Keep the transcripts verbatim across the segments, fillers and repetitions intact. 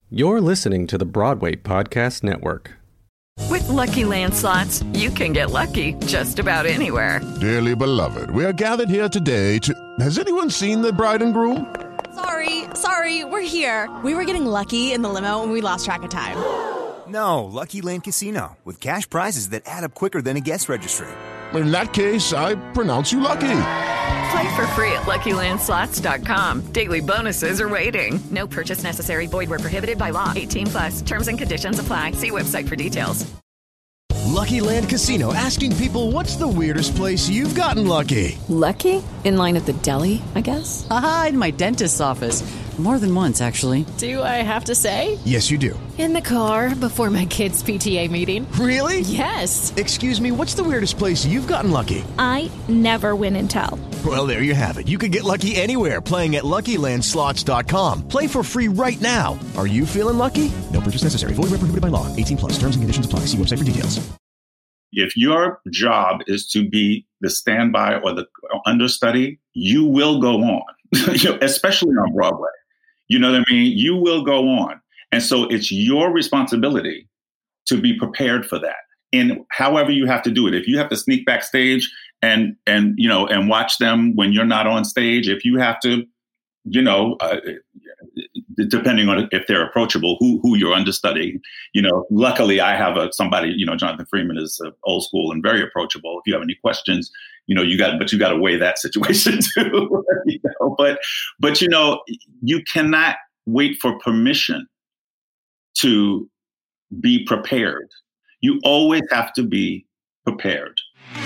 You're listening to the Broadway Podcast Network. With Lucky Land Slots, you can get lucky just about anywhere. Dearly beloved, we are gathered here today to... Has anyone seen the bride and groom? Sorry, sorry, we're here. We were getting lucky in the limo and we lost track of time. No, Lucky Land Casino, with cash prizes that add up quicker than a guest registry. In that case, I pronounce you lucky. Play for free at Lucky Land Slots dot com. Daily bonuses are waiting. No purchase necessary. Void where prohibited by law. eighteen plus. Terms and conditions apply. See website for details. Lucky Land Casino, asking people, what's the weirdest place you've gotten lucky? Lucky? In line at the deli, I guess? Aha, in my dentist's office. More than once, actually. Do I have to say? Yes, you do. In the car before my kids' P T A meeting. Really? Yes. Excuse me, what's the weirdest place you've gotten lucky? I never win and tell. Well, there you have it. You can get lucky anywhere, playing at Lucky Land Slots dot com. Play for free right now. Are you feeling lucky? No purchase necessary. Void where prohibited by law. eighteen plus. Terms and conditions apply. See website for details. If your job is to be the standby or the understudy, you will go on, you know, especially on Broadway. You know what I mean? You will go on. And so it's your responsibility to be prepared for that. And however you have to do it, if you have to sneak backstage and, and, you know, and watch them when you're not on stage, if you have to, you know, uh, depending on if they're approachable, who, who you're understudying, you know, luckily I have a, somebody, you know, Jonathan Freeman is uh, old school and very approachable. If you have any questions, you know, you got, but you got to weigh that situation too. you know? But, but, you know, you cannot wait for permission to be prepared. You always have to be prepared.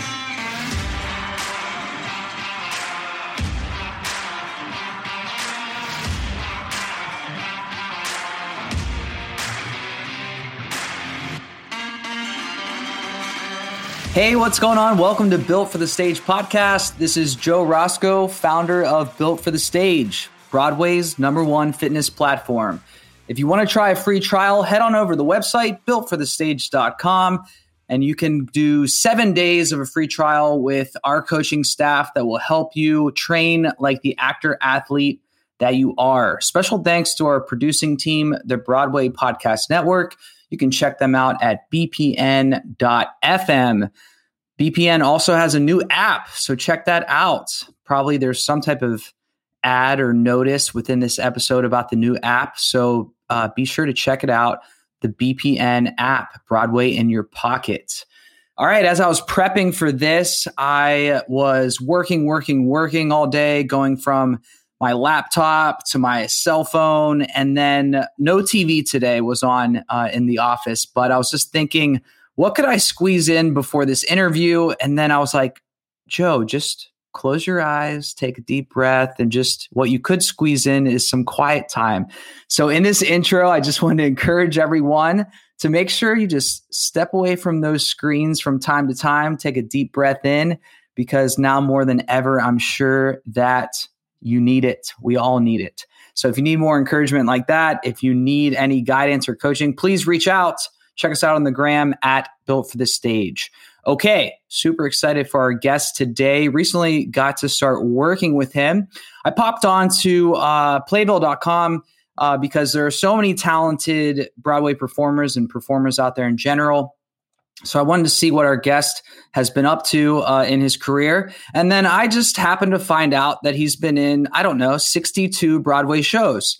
Hey, what's going on? Welcome to Built for the Stage podcast. This is Joe Roscoe, founder of Built for the Stage, Broadway's number one fitness platform. If you want to try a free trial, head on over to the website, built for the stage dot com, and you can do seven days of a free trial with our coaching staff that will help you train like the actor-athlete that you are. Special thanks to our producing team, the Broadway Podcast Network. You can check them out at b p n dot f m. B P N also has a new app, so check that out. Probably there's some type of ad or notice within this episode about the new app, so uh, be sure to check it out. The B P N app, Broadway in your pocket. All right, as I was prepping for this, I was working, working, working all day, going from my laptop to my cell phone, and then no T V today was on uh, in the office. But I was just thinking, what could I squeeze in before this interview? And then I was like, Joe, just close your eyes, take a deep breath, and just what you could squeeze in is some quiet time. So in this intro, I just want to encourage everyone to make sure you just step away from those screens from time to time, take a deep breath in, because now more than ever, I'm sure that you need it. We all need it. So if you need more encouragement like that, if you need any guidance or coaching, please reach out. Check us out on the gram at Built for the Stage. Okay, super excited for our guest today. Recently got to start working with him. I popped on to uh, playbill dot com uh, because there are so many talented Broadway performers and performers out there in general. So I wanted to see what our guest has been up to uh, in his career. And then I just happened to find out that he's been in, I don't know, sixty-two Broadway shows.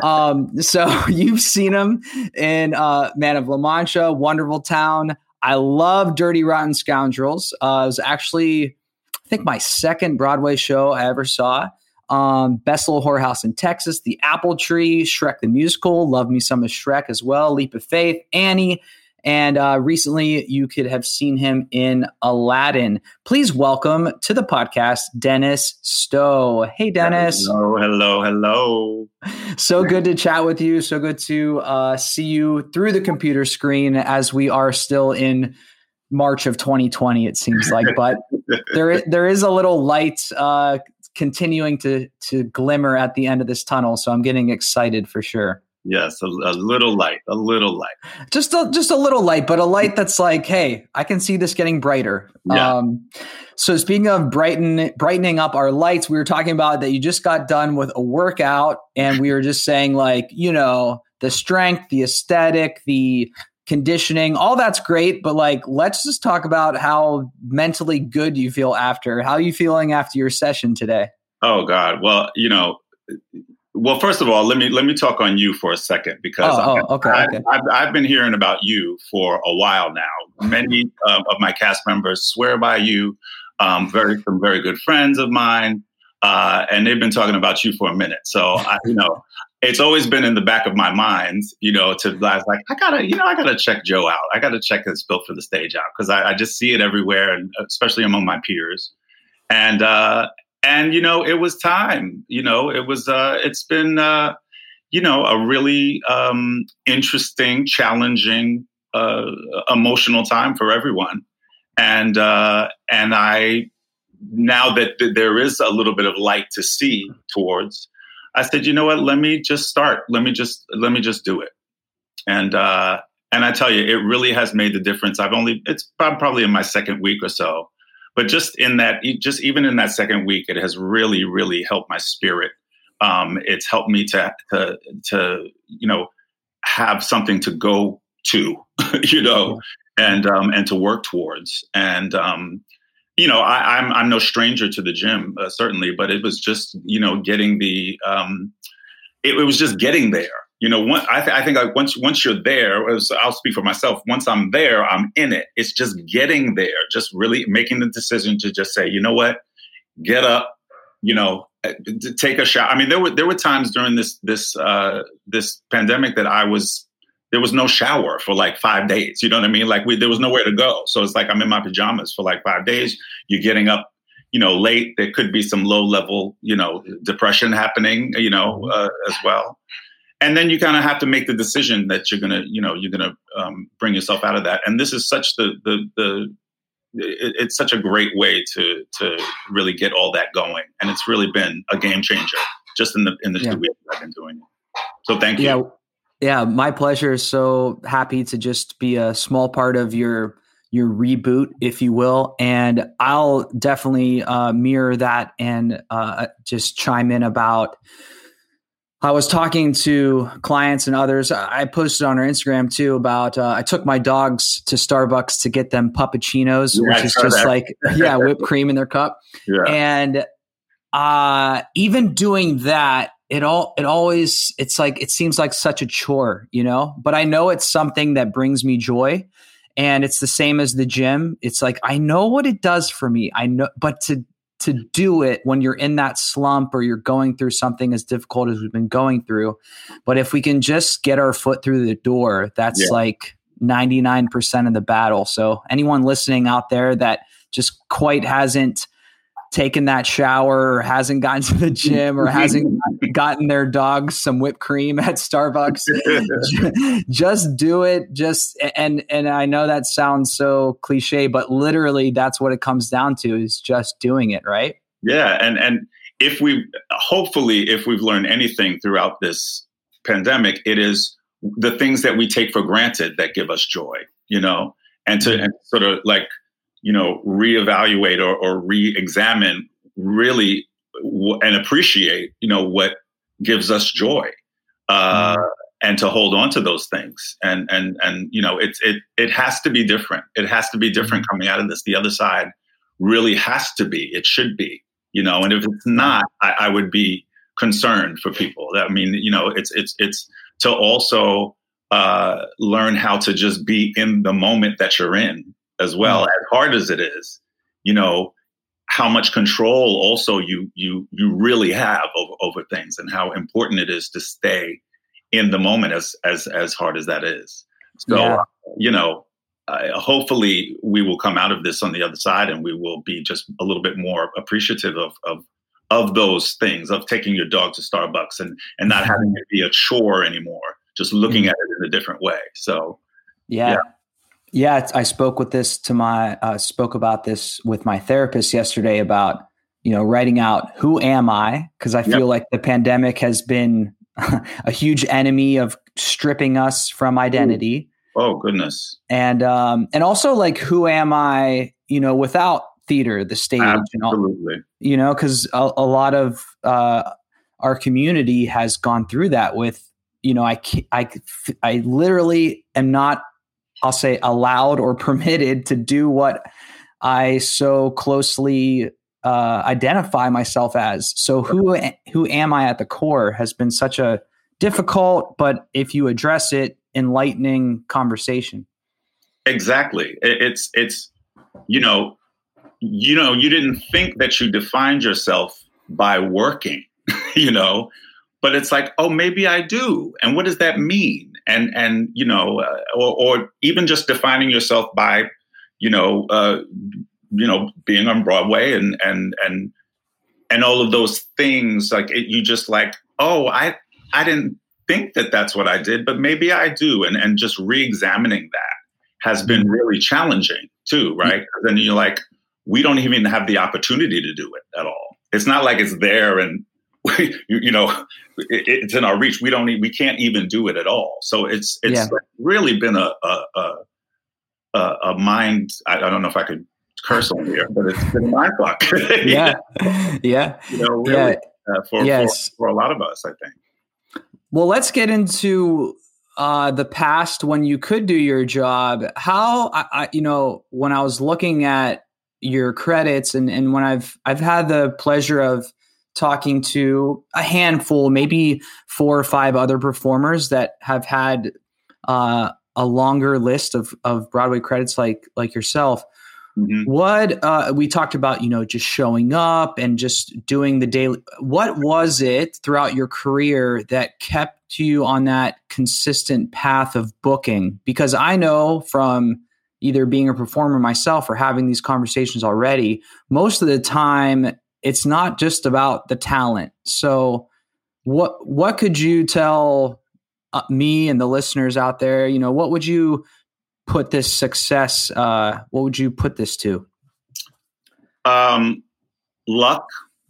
um, so you've seen him in uh, Man of La Mancha, Wonderful Town. I love Dirty Rotten Scoundrels. Uh, it was actually, I think, my second Broadway show I ever saw. Um, Best Little Whorehouse in Texas, The Apple Tree, Shrek the Musical, love me some of Shrek as well, Leap of Faith, Annie. And uh, recently, you could have seen him in Aladdin. Please welcome to the podcast, Dennis Stowe. Hey, Dennis. Hello, hello, hello. So good to chat with you. So good to uh, see you through the computer screen as we are still in March of twenty twenty, it seems like. But there is, there is a little light uh, continuing to to glimmer at the end of this tunnel. So I'm getting excited for sure. Yes, a, a little light, a little light. Just a, just a little light, but a light that's like, hey, I can see this getting brighter. Yeah. Um, so speaking of brighten, brightening up our lights, we were talking about that you just got done with a workout, and we were just saying, like, you know, the strength, the aesthetic, the conditioning, all that's great. But like, let's just talk about how mentally good you feel after. How are you feeling after your session today? Oh God. Well, you know, well, first of all, let me let me talk on you for a second, because oh, oh, okay, I, okay. I've, I've been hearing about you for a while now. Many um, of my cast members swear by you. Um, very some very good friends of mine, uh, and they've been talking about you for a minute. So I, you know, it's always been in the back of my mind, you know, to like I gotta, you know, I gotta check Joe out. I gotta check this Built for the Stage out, because I, I just see it everywhere, and especially among my peers. And uh, and you know, it was time. You know, it was. Uh, it's been uh, you know a really um, interesting, challenging, uh, emotional time for everyone. And uh, and I, now that th- there is a little bit of light to see towards, I said, you know what? Let me just start. Let me just let me just do it. And uh, and I tell you, it really has made the difference. I've only it's probably in my second week or so, but just in that, just even in that second week, it has really, really helped my spirit. Um, it's helped me to to to you know have something to go to, you know. Yeah. And um, and to work towards, and um, you know, I, I'm I'm no stranger to the gym, uh, certainly, but it was just you know getting the um, it, it was just getting there. You know, one, I, th- I think like once once you're there, as I'll speak for myself. Once I'm there, I'm in it. It's just getting there, just really making the decision to just say, you know what, get up, you know, take a shower. I mean, there were there were times during this this uh, this pandemic that I was. There was no shower for like five days. You know what I mean? Like we, there was nowhere to go. So it's like I'm in my pajamas for like five days. You're getting up, you know, late. There could be some low level, you know, depression happening, you know, uh, as well. And then you kind of have to make the decision that you're going to, you know, you're going to um, bring yourself out of that. And this is such the, the, the, it, it's such a great way to, to really get all that going. And it's really been a game changer just in the, in the yeah. two weeks I've been doing it. So thank you. Yeah. Yeah, my pleasure. So happy to just be a small part of your your reboot, if you will. And I'll definitely uh, mirror that and uh, just chime in about. I was talking to clients and others. I posted on our Instagram too about uh, I took my dogs to Starbucks to get them puppuccinos, yeah, which is just that. like yeah, whipped cream in their cup. Yeah. And uh, even doing that. It all, it always, it's like, it seems like such a chore, you know, but I know it's something that brings me joy, and it's the same as the gym. It's like, I know what it does for me. I know, but to, to do it when you're in that slump or you're going through something as difficult as we've been going through. But if we can just get our foot through the door, that's yeah. like ninety-nine percent of the battle. So anyone listening out there that just quite hasn't taken that shower or hasn't gotten to the gym or hasn't gotten their dogs some whipped cream at Starbucks, just do it. Just, and, and I know that sounds so cliche, but literally that's what it comes down to, is just doing it. Right. Yeah. And, and if we, hopefully if we've learned anything throughout this pandemic, it is the things that we take for granted that give us joy, you know, and to and sort of like, you know, reevaluate or, or re-examine really w- and appreciate, you know, what gives us joy, uh, mm. and to hold on to those things. And, and, and, you know, it's, it, it has to be different. It has to be different mm. coming out of this. The other side really has to be, it should be, you know, and if it's not, I, I would be concerned for people. I mean, you know, it's, it's, it's to also, uh, learn how to just be in the moment that you're in as well, mm. as hard as it is, you know, how much control also you you you really have over, over things, and how important it is to stay in the moment as as as hard as that is. So, yeah. uh, you know, uh, hopefully we will come out of this on the other side, and we will be just a little bit more appreciative of of of those things, of taking your dog to Starbucks and and not having it be a chore anymore, just looking at it in a different way. So, yeah. yeah. Yeah, I spoke with this to my uh, spoke about this with my therapist yesterday about, you know, writing out who am I? Because I feel yep. like the pandemic has been a huge enemy of stripping us from identity. Oh, goodness. And um, and also like, who am I, you know, without theater, the stage, Absolutely. and all, you know, because a, a lot of uh, our community has gone through that with you know, I, I, I literally am not, I'll say, allowed or permitted to do what I so closely uh, identify myself as. So who who am I at the core has been such a difficult, but if you address it, enlightening conversation. Exactly. It's it's you know you know you didn't think that you defined yourself by working, you know, but it's like, oh, maybe I do, and what does that mean? And and you know, uh, or, or even just defining yourself by, you know, uh, you know, being on Broadway and and and and all of those things. Like it, you just like, oh, I I didn't think that that's what I did, but maybe I do, and and just re-examining that has been really challenging too, right? Then you're like, we don't even have the opportunity to do it at all. It's not like it's there and you, you know it, it's in our reach. We don't, we can't even do it at all. So it's it's yeah. really been a a, a a mind. I, I don't know if I could curse on here, but it's been a mind fuck. yeah, yeah, you know, really, yeah. Uh, for, yes. for for a lot of us, I think. Well, let's get into uh, the past when you could do your job. How I, I, you know, when I was looking at your credits, and and when I've I've had the pleasure of talking to a handful, maybe four or five other performers that have had uh, a longer list of of Broadway credits like like yourself. Mm-hmm. What uh, we talked about, you know, just showing up and just doing the daily. What was it throughout your career that kept you on that consistent path of booking? Because I know from either being a performer myself or having these conversations already, most of the time it's not just about the talent. So what what could you tell uh, me and the listeners out there? You know, what would you put this success, uh, what would you put this to? Um, luck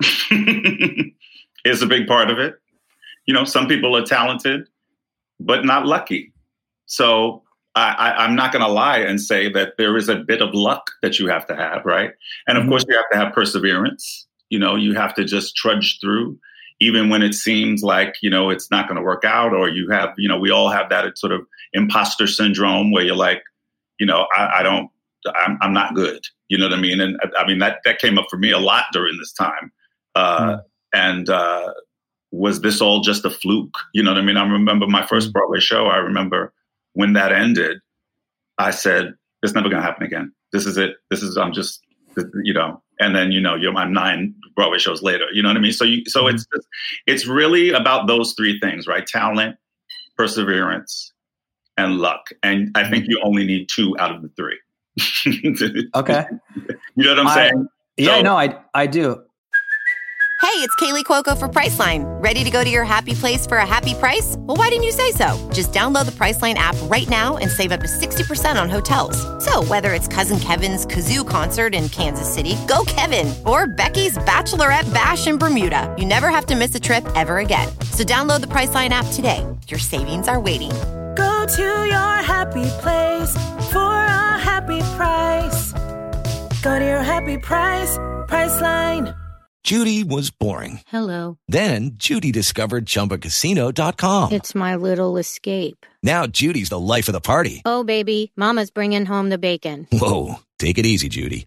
is a big part of it. You know, some people are talented, but not lucky. So I, I, I'm not going to lie and say that there is a bit of luck that you have to have, right? And of mm-hmm. course, you have to have perseverance. You know, you have to just trudge through, even when it seems like, you know, it's not going to work out, or you have, you know, we all have that sort of imposter syndrome where you're like, you know, I, I don't, I'm, I'm not good. You know what I mean? And I mean, that, that came up for me a lot during this time. Uh, mm. And uh, was this all just a fluke? You know what I mean? I remember my first Broadway show. I remember when that ended, I said, it's never going to happen again. This is it. This is, I'm just, you know, and then, you know, you're my nine Broadway shows later, you know what I mean? So you, so mm. it's, it's really about those three things, right? Talent, perseverance, and luck. And I think you only need two out of the three. Okay. You know what I'm I, saying? Yeah, so, no, I I do. Hey, it's Kaylee Cuoco for Priceline. Ready to go to your happy place for a happy price? Well, why didn't you say so? Just download the Priceline app right now and save up to sixty percent on hotels. So whether it's Cousin Kevin's Kazoo Concert in Kansas City, go Kevin, or Becky's Bachelorette Bash in Bermuda, you never have to miss a trip ever again. So download the Priceline app today. Your savings are waiting. Go to your happy place for a happy price. Go to your happy price, Priceline. Judy was boring. Hello. Then Judy discovered Chumba Casino dot com. It's my little escape. Now Judy's the life of the party. Oh, baby, mama's bringing home the bacon. Whoa, take it easy, Judy.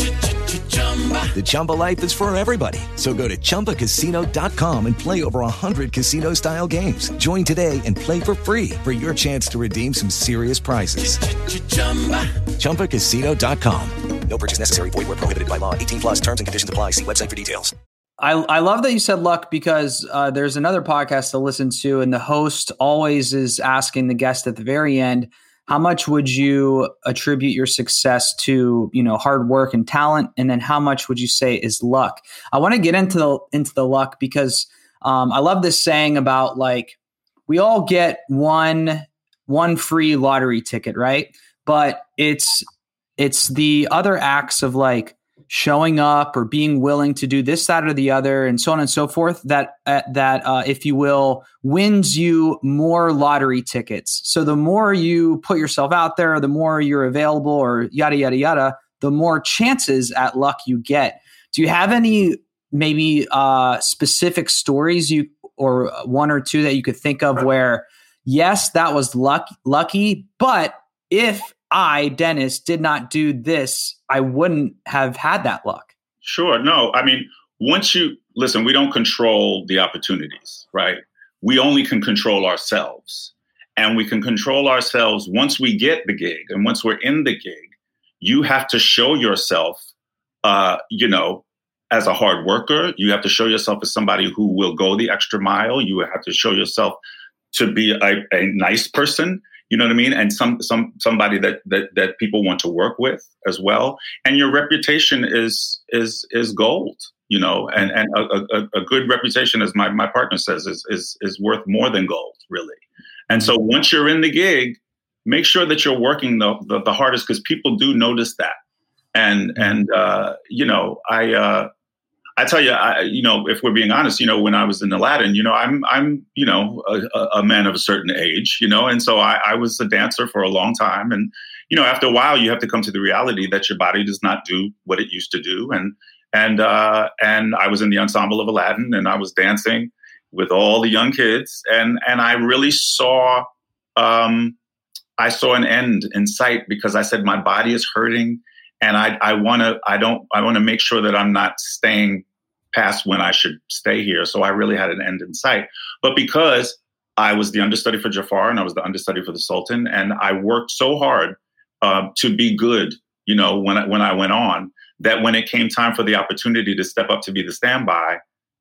The Chumba life is for everybody. So go to Chumba Casino dot com and play over one hundred casino-style games. Join today and play for free for your chance to redeem some serious prizes. Chumba Casino dot com. No purchase necessary. Void where prohibited by law. eighteen plus terms and conditions apply. See website for details. I, I love that you said luck, because uh, there's another podcast to listen to, and the host always is asking the guest at the very end, how much would you attribute your success to, you know, hard work and talent? And then how much would you say is luck? I want to get into the, into the luck because um, I love this saying about, like, we all get one, one free lottery ticket, right? But it's, it's the other acts of, like, showing up or being willing to do this, that, or the other, and so on and so forth, that, uh, that uh, if you will, wins you more lottery tickets. So the more you put yourself out there, the more you're available, or yada, yada, yada, the more chances at luck you get. Do you have any maybe uh, specific stories you or one or two that you could think of where, yes, that was luck, lucky, but if I, Dennis, did not do this, I wouldn't have had that luck? Sure. No, I mean, once you listen, we don't control the opportunities, right? We only can control ourselves. And we can control ourselves once we get the gig. And once we're in the gig, you have to show yourself, uh, you know, as a hard worker. You have to show yourself as somebody who will go the extra mile. You have to show yourself to be a, a nice person. You know what I mean? And some some somebody that that that people want to work with as well. And your reputation is is is gold. You know, and and a, a, a good reputation, as my my partner says, is is is worth more than gold, really. And so once you're in the gig, make sure that you're working the the, the hardest, because people do notice that. And and uh, you know, I uh, I tell you, I, you know, if we're being honest, you know, when I was in Aladdin, you know, I'm I'm you know a, a man of a certain age, you know, and so I, I was a dancer for a long time, and you know, after a while, you have to come to the reality that your body does not do what it used to do, and and uh, and I was in the ensemble of Aladdin, and I was dancing with all the young kids, and and I really saw um, I saw an end in sight, because I said my body is hurting, and I I want to I don't I want to make sure that I'm not staying past when I should stay here. So I really had an end in sight. But because I was the understudy for Jafar and I was the understudy for the Sultan, and I worked so hard uh, to be good, you know, when I, when I went on, that when it came time for the opportunity to step up to be the standby,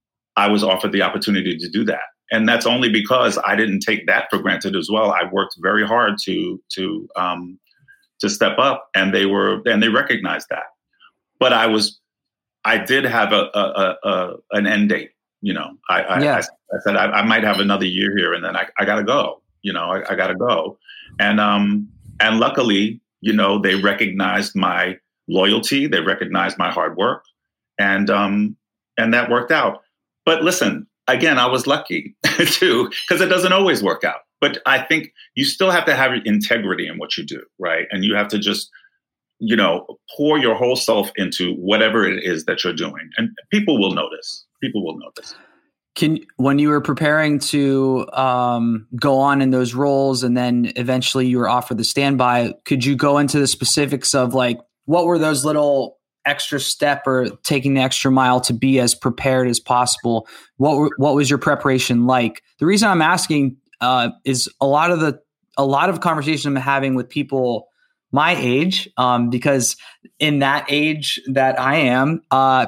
I was offered the opportunity to do that. And that's only because I didn't take that for granted as well. I worked very hard to to um, to step up, and they were and they recognized that. But I was I did have a, a, a, a an end date. You know, I I, yeah. I, I said I, I might have another year here, and then I, I got to go. You know, I, I got to go. And um and luckily, you know, they recognized my loyalty. They recognized my hard work, and um and that worked out. But listen, again, I was lucky too, because it doesn't always work out. But I think you still have to have integrity in what you do, right? And you have to just, you know, pour your whole self into whatever it is that you're doing, and people will notice. People will notice. Can when you were preparing to um, go on in those roles, and then eventually you were offered the standby, could you go into the specifics of like what were those little extra step or taking the extra mile to be as prepared as possible? What were, what was your preparation like? The reason I'm asking uh, is a lot of the a lot of conversation I'm having with people my age, um, because in that age that I am, uh,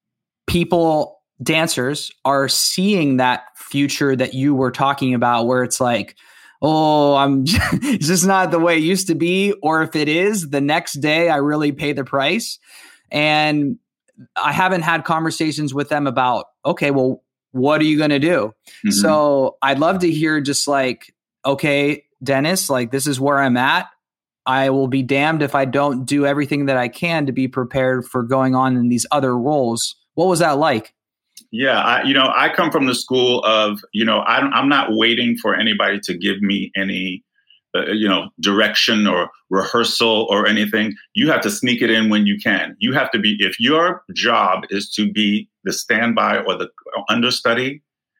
people, dancers are seeing that future that you were talking about, where it's like, oh, I'm it's just not the way it used to be. Or if it is, the next day I really pay the price. And I haven't had conversations with them about, okay, well, what are you going to do? Mm-hmm. So I'd love to hear just like, okay, Dennis, like this is where I'm at. I will be damned if I don't do everything that I can to be prepared for going on in these other roles. What was that like? Yeah, I, you know, I come from the school of, you know, I don't, I'm not waiting for anybody to give me any, uh, you know, direction or rehearsal or anything. You have to sneak it in when you can. You have to be, if your job is to be the standby or the understudy,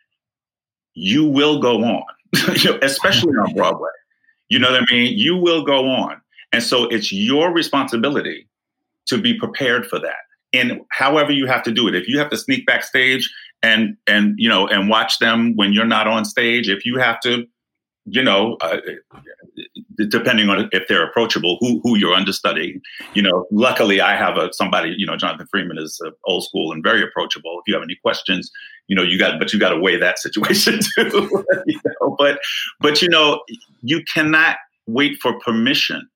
you will go on, you know, especially on Broadway. You know what I mean? You will go on. And so it's your responsibility to be prepared for that. And however you have to do it, if you have to sneak backstage and, and, you know, and watch them when you're not on stage, if you have to, you know, uh, depending on if they're approachable, who, who you're understudying, you know, luckily I have a, somebody, you know, Jonathan Freeman is uh, old school and very approachable. If you have any questions, you know, you got, but you got to weigh that situation too, you know, but, but, you know, you cannot wait for permission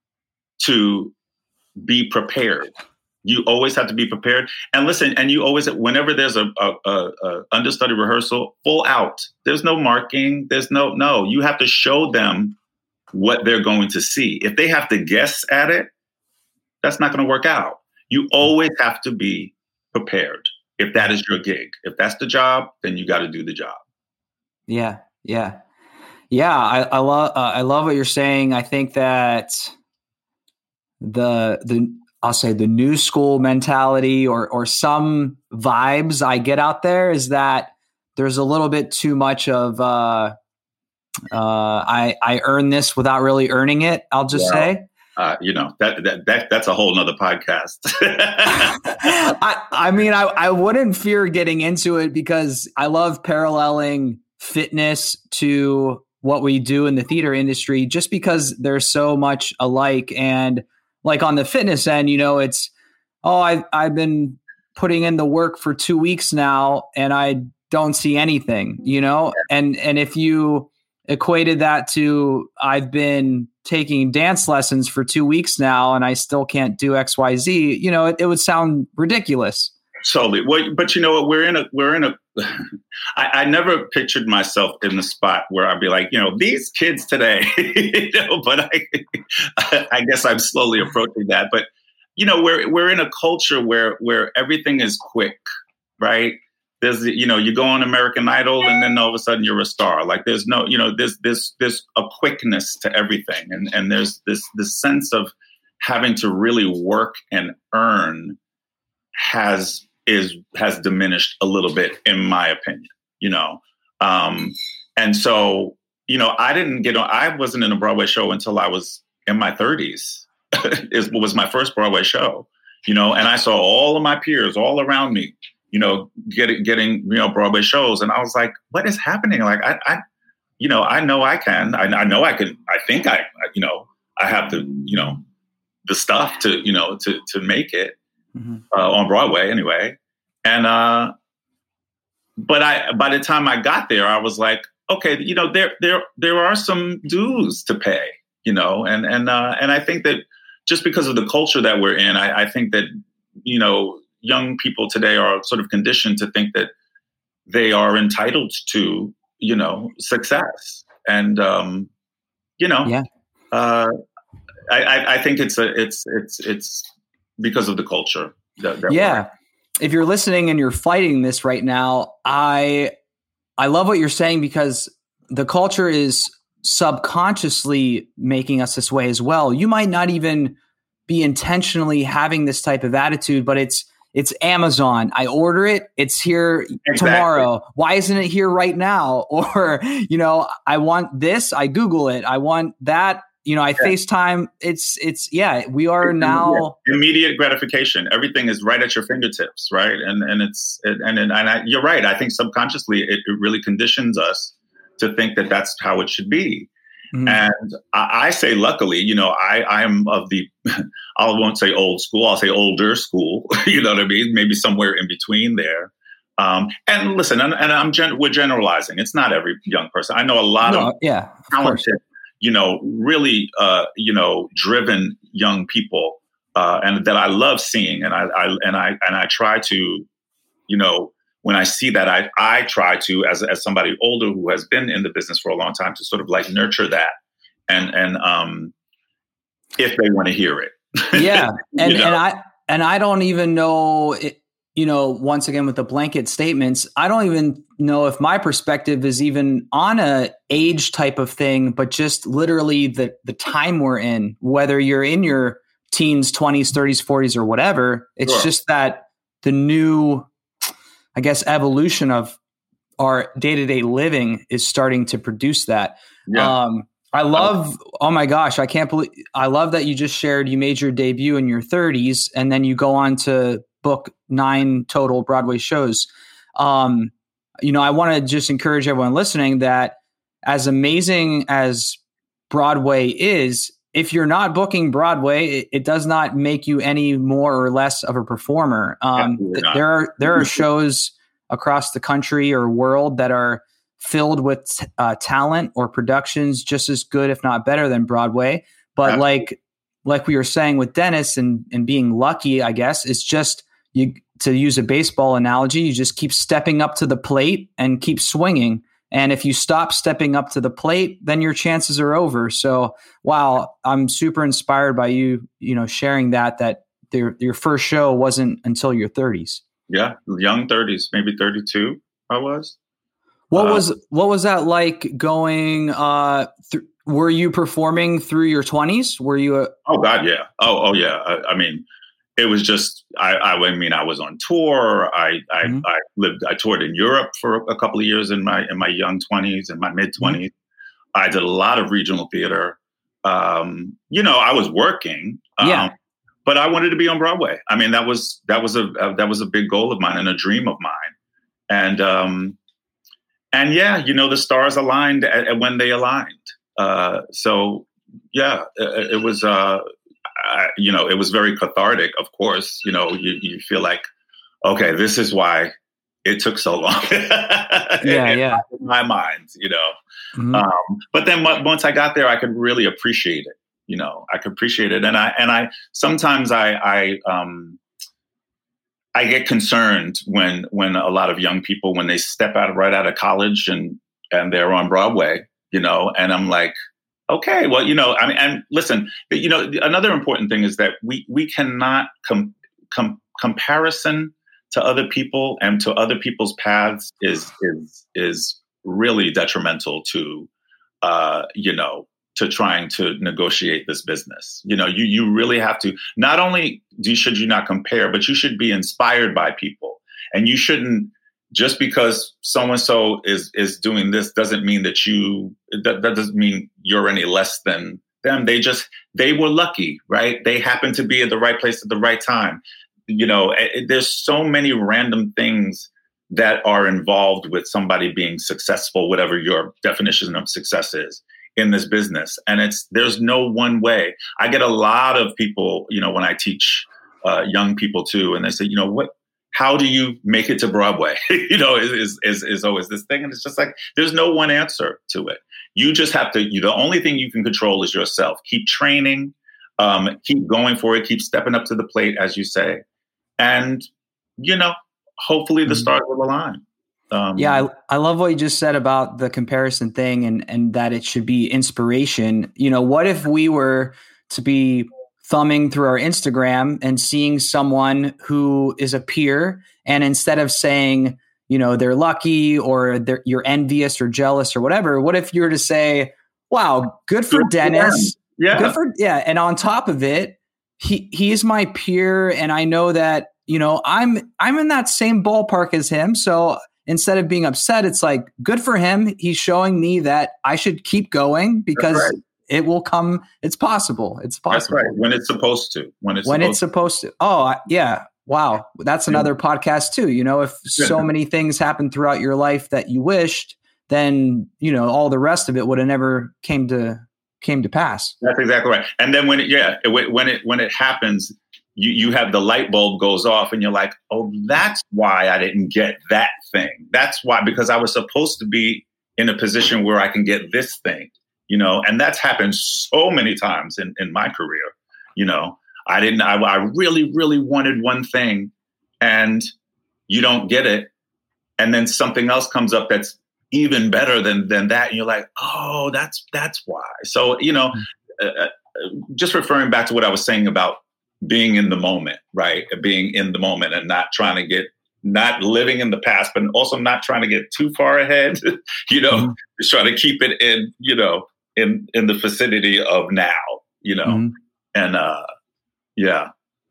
to be prepared. You always have to be prepared. And listen, and you always, whenever there's a, a, a, a understudy rehearsal, full out. There's no marking. There's no, no, you have to show them what they're going to see. If they have to guess at it, that's not going to work out. You always have to be prepared if that is your gig. If that's the job, then you got to do the job. Yeah. Yeah. Yeah. I, I love, uh, I love what you're saying. I think that the, the, I'll say the new school mentality or or some vibes I get out there is that there's a little bit too much of uh, uh, I I earn this without really earning it. I'll just Wow. say. Uh, you know, that, that that that's a whole nother podcast. I, I mean, I, I wouldn't fear getting into it because I love paralleling fitness to what we do in the theater industry just because they're so much alike. And like on the fitness end, you know, it's, oh, I, I've been putting in the work for two weeks now and I don't see anything, you know, and, and if you equated that to I've been taking dance lessons for two weeks now and I still can't do X, Y, Z, you know, it, it would sound ridiculous. Totally. Well, but you know what? We're in a, we're in a, I, I never pictured myself in the spot where I'd be like, you know, these kids today, you know, but I, I guess I'm slowly approaching that. But, you know, we're, we're in a culture where, where everything is quick, right? There's, you know, you go on American Idol and then all of a sudden you're a star. Like there's no, you know, there's, there's, there's a quickness to everything. And, and there's this, this sense of having to really work and earn has, is, has diminished a little bit in my opinion, you know? Um, and so, you know, I didn't get on, I wasn't in a Broadway show until I was in my thirties. It was my first Broadway show, you know, and I saw all of my peers all around me, you know, getting, getting, you know, Broadway shows. And I was like, what is happening? Like, I, I you know, I know I can, I, I know I can, I think I, you know, I have the, you know, the stuff to, you know, to, to make it mm-hmm. uh, on Broadway anyway. And, uh, but I, by the time I got there, I was like, okay, you know, there, there, there are some dues to pay, you know, and, and, uh, and I think that just because of the culture that we're in, I, I think that, you know, young people today are sort of conditioned to think that they are entitled to, you know, success. And, um, you know, yeah. uh, I, I think it's a, it's, it's, it's because of the culture. That, that yeah. If you're listening and you're fighting this right now, I, I love what you're saying because the culture is subconsciously making us this way as well. You might not even be intentionally having this type of attitude, but it's, It's Amazon. I order it. It's here exactly. tomorrow. Why isn't it here right now? Or, you know, I want this. I Google it. I want that. You know, I yeah. FaceTime. It's, it's, yeah, we are it's now. Immediate gratification. Everything is right at your fingertips, right? And and it's, and, and, and I, you're right. I think subconsciously it, it really conditions us to think that that's how it should be. Mm-hmm. And I, I say, luckily, you know, I, I am of the, I won't say old school, I'll say older school, you know what I mean? Maybe somewhere in between there. Um, and listen, and, and I'm gen- we're generalizing. It's not every young person. I know a lot no, of yeah, talented, of you know, really, uh, you know, driven young people, uh, and that I love seeing. And I, I, and I, and I try to, you know, when I see that, I, I try to, as as somebody older who has been in the business for a long time, to sort of like nurture that, and and um, if they want to hear it, yeah, and you know? and I and I don't even know, it, you know, once again with the blanket statements, I don't even know if my perspective is even on a age type of thing, but just literally the the time we're in, whether you're in your teens, twenties, thirties, forties, or whatever, it's sure. just that the new, I guess, evolution of our day-to-day living is starting to produce that. Yeah. Um, I love, oh my gosh, I can't believe, I love that you just shared you made your debut in your thirties and then you go on to book nine total Broadway shows. Um, you know, I want to just encourage everyone listening that as amazing as Broadway is, if you're not booking Broadway, it, it does not make you any more or less of a performer. Um, th- there are there are shows across the country or world that are filled with uh, talent or productions just as good, if not better, than Broadway. But Absolutely. like like we were saying with Dennis and and being lucky, I guess it's just you to use a baseball analogy. You just keep stepping up to the plate and keep swinging. And if you stop stepping up to the plate, then your chances are over. So, wow, I'm super inspired by you, you know, sharing that, that their, your first show wasn't until your thirties. Yeah. Young thirties, maybe thirty-two I was. What uh, was, what was that like going, uh, th- were you performing through your twenties? Were you? A- oh God. Yeah. Oh, oh yeah. I, I mean, it was just, I, I mean, I was on tour. I, I, mm-hmm. I lived, I toured in Europe for a couple of years in my, in my young twenties and my mid twenties. Mm-hmm. I did a lot of regional theater. Um, you know, I was working, um, yeah. but I wanted to be on Broadway. I mean, that was, that was a, uh, that was a big goal of mine and a dream of mine. And, um, and yeah, you know, the stars aligned at, at when they aligned. Uh, so yeah, it, it was, uh, I, you know, it was very cathartic, of course. You know, you, you feel like, okay, this is why it took so long. yeah, in, yeah. In my mind, you know. Mm-hmm. Um, but then w- once I got there, I could really appreciate it. You know, I could appreciate it. And I, and I, sometimes I, I, um, I get concerned when, when a lot of young people, when they step out right out of college and, and they're on Broadway, you know, and I'm like, okay, well, you know, I mean, and listen, you know, another important thing is that we we cannot com- com- comparison to other people and to other people's paths is is is really detrimental to, uh, you know, to trying to negotiate this business. You know, you you really have to. Not only do should you not compare, but you should be inspired by people, and you shouldn't. Just because so-and-so is, is doing this doesn't mean that you, that, that doesn't mean you're any less than them. They just, they were lucky, right? They happened to be at the right place at the right time. You know, it, there's so many random things that are involved with somebody being successful, whatever your definition of success is in this business. And it's, there's no one way. I get a lot of people, you know, when I teach uh, young people too, and they say, you know, what, how do you make it to Broadway? you know, is, is, is always this thing. And it's just like, there's no one answer to it. You just have to, you, the only thing you can control is yourself. Keep training, um, keep going for it, keep stepping up to the plate, as you say. And, you know, hopefully the stars will align. Um, yeah, I, I love what you just said about the comparison thing and, and that it should be inspiration. You know, what if we were to be thumbing through our Instagram and seeing someone who is a peer, and instead of saying, you know, they're lucky or they're, you're envious or jealous or whatever, what if you were to say, wow, good for good Dennis. For yeah. Good for, yeah. And on top of it, he, he is my peer. And I know that, you know, I'm, I'm in that same ballpark as him. So instead of being upset, it's like, good for him. He's showing me that I should keep going because it will come. It's possible. It's possible. That's right. When it's supposed to. When it's when supposed it's supposed to. Oh, yeah. Wow. That's another yeah. podcast too. You know, if so yeah. many things happen throughout your life that you wished, then, you know, all the rest of it would have never came to came to pass. That's exactly right. And then when it, yeah, it, when it when it happens, you you have the light bulb goes off, and you're like, oh, that's why I didn't get that thing. That's why, because I was supposed to be in a position where I can get this thing. You know, and that's happened so many times in, in my career. You know, I didn't, I, I really, really wanted one thing and you don't get it. And then something else comes up that's even better than, than that. And you're like, oh, that's, that's why. So, you know, uh, just referring back to what I was saying about being in the moment, right? Being in the moment and not trying to get, not living in the past, but also not trying to get too far ahead, you know, mm-hmm. just trying to keep it in, you know, in, in the vicinity of now, you know, mm-hmm. and, uh, yeah.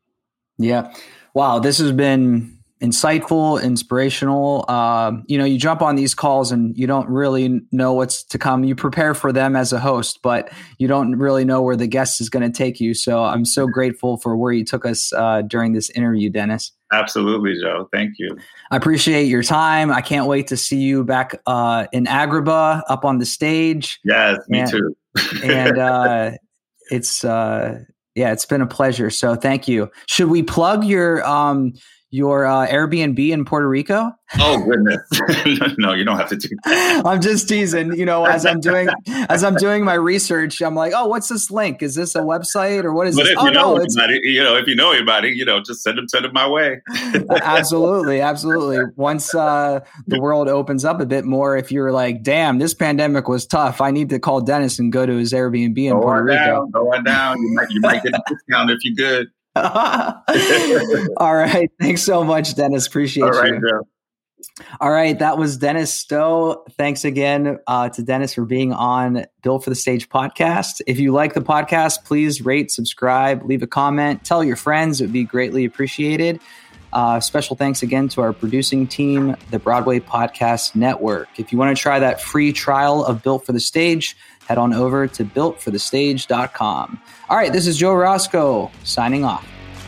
Yeah. Wow. This has been insightful, inspirational. Um, you know, you jump on these calls and you don't really know what's to come. You prepare for them as a host, but you don't really know where the guest is going to take you. So I'm so grateful for where you took us uh, during this interview, Dennis. Absolutely, Joe. Thank you. I appreciate your time. I can't wait to see you back uh, in Agrabah up on the stage. Yes, me and, too. and uh, it's, uh, yeah, it's been a pleasure. So thank you. Should we plug your, um, your uh, Airbnb in Puerto Rico? Oh goodness, no, you don't have to do that. I'm just teasing. You know, as I'm doing as I'm doing my research, I'm like, oh, what's this link? Is this a website or what is but this? If oh you know no, it's anybody, you know, if you know anybody, you know, just send them send them my way. Absolutely, absolutely. Once uh, the world opens up a bit more, if you're like, damn, this pandemic was tough, I need to call Dennis and go to his Airbnb in go Puerto on Rico. Down, go on down. You might you might get a discount if you're good. All right. Thanks so much, Dennis. Appreciate All right, you. Joe. All right, that was Dennis Stowe. Thanks again uh, to Dennis for being on Built for the Stage podcast. If you like the podcast, please rate, subscribe, leave a comment, tell your friends. It would be greatly appreciated. Uh, special thanks again to our producing team, the Broadway Podcast Network. If you want to try that free trial of Built for the Stage, head on over to built for the stage dot com. All right, this is Joe Roscoe signing off.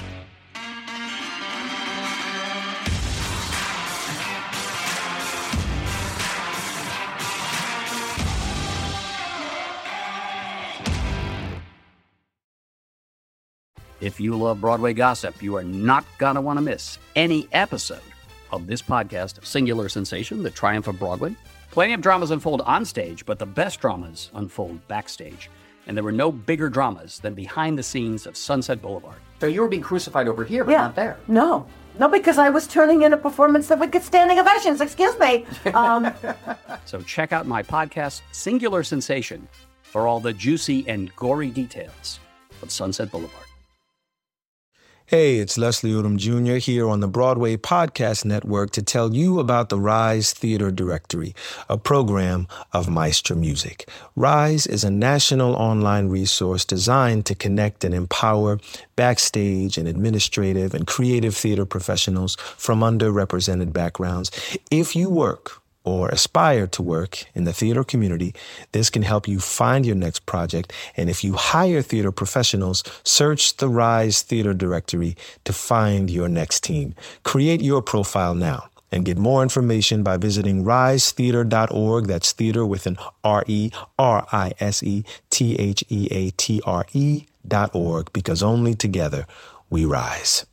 If you love Broadway gossip, you are not going to want to miss any episode of this podcast, Singular Sensation, The Triumph of Broadway. Plenty of dramas unfold on stage, but the best dramas unfold backstage. And there were no bigger dramas than behind the scenes of Sunset Boulevard. So you were being crucified over here, but yeah. not there. No. No, because I was turning in a performance that would get standing ovations. Excuse me. Um, so check out my podcast, Singular Sensation, for all the juicy and gory details of Sunset Boulevard. Hey, it's Leslie Odom Junior here on the Broadway Podcast Network to tell you about the Rise Theater Directory, a program of Maestro Music. Rise is a national online resource designed to connect and empower backstage and administrative and creative theater professionals from underrepresented backgrounds. If you work or aspire to work in the theater community, this can help you find your next project. And if you hire theater professionals, search the Rise Theater Directory to find your next team. Create your profile now and get more information by visiting rise theater dot org. That's theater with an R E, R I S E, T H E A T R E dot org, because only together we rise.